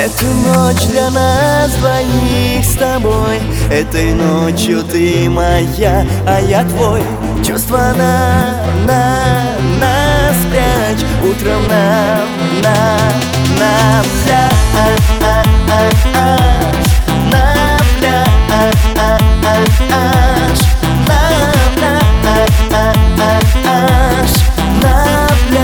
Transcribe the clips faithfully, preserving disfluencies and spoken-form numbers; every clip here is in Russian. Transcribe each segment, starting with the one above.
Эту ночь для нас двоих с тобой. Этой ночью ты моя, а я твой. Чувства на, на, на спрячь. Утром нам, на, на пляж, на пляж, на пляж, на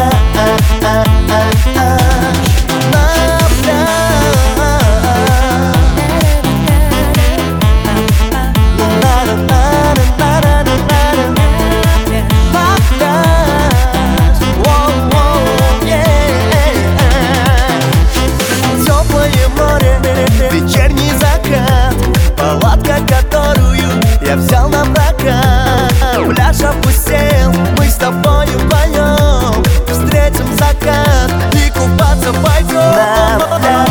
вечерний закат, палатка, которую я взял на прокат. Пляж опустел, мы с тобою вдвоем встретим закат и купаться пойдем. На пляж,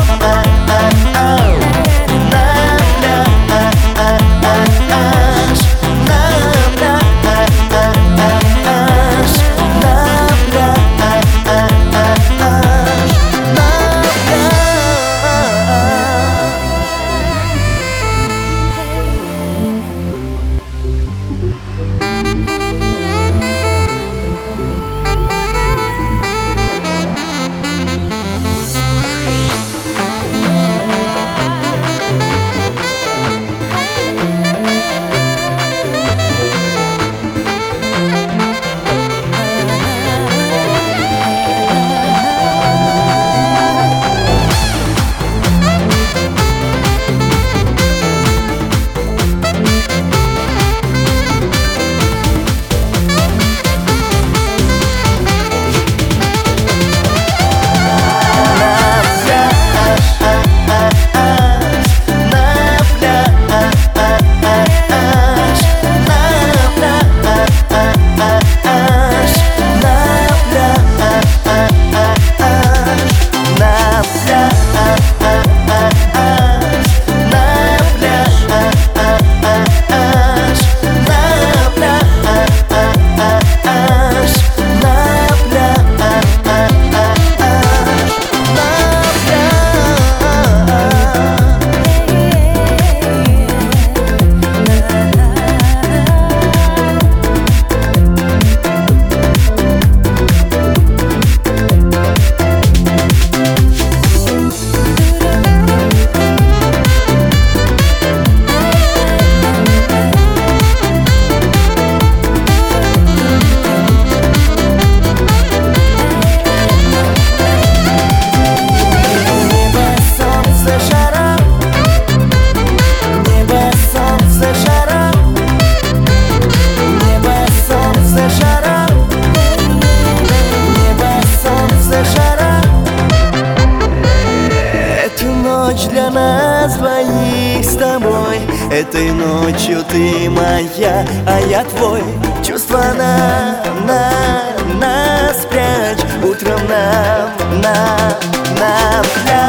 для нас двоих с тобой. Этой ночью ты моя, а я твой. Чувства на, на, на спрячь. Утром нам, на, на пляж.